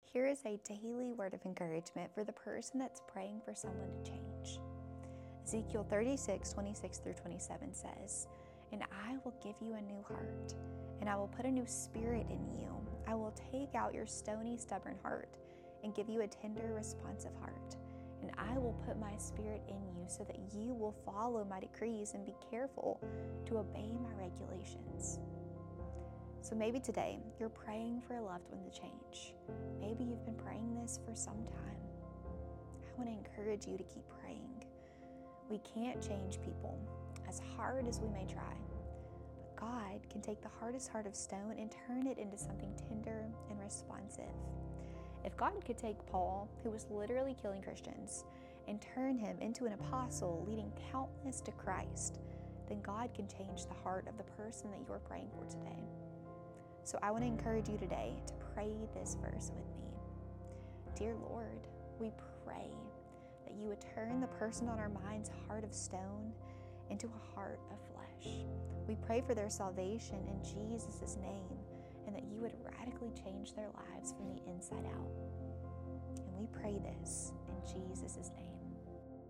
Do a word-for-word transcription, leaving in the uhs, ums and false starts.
Here is a daily word of encouragement for the person that's praying for someone to change. Ezekiel thirty-six, twenty-six through twenty-seven says, "And I will give you a new heart, and I will put a new spirit in you. I will take out your stony, stubborn heart and give you a tender, responsive heart. And I will put my spirit in you so that you will follow my decrees and be careful to obey my regulations." So maybe today you're praying for a loved one to change. Maybe you've been praying this for some time. I want to encourage you to keep praying. We can't change people, as hard as we may try. But God can take the hardest heart of stone and turn it into something tender and responsive. If God could take Paul, who was literally killing Christians, and turn him into an apostle leading countless to Christ, then God can change the heart of the person that you're praying for today. So I want to encourage you today to pray this verse with me. Dear Lord, we pray that you would turn the person on our mind's heart of stone into a heart of flesh. We pray for their salvation in Jesus' name, and that you would radically change their lives from the inside out. And we pray this in Jesus' name.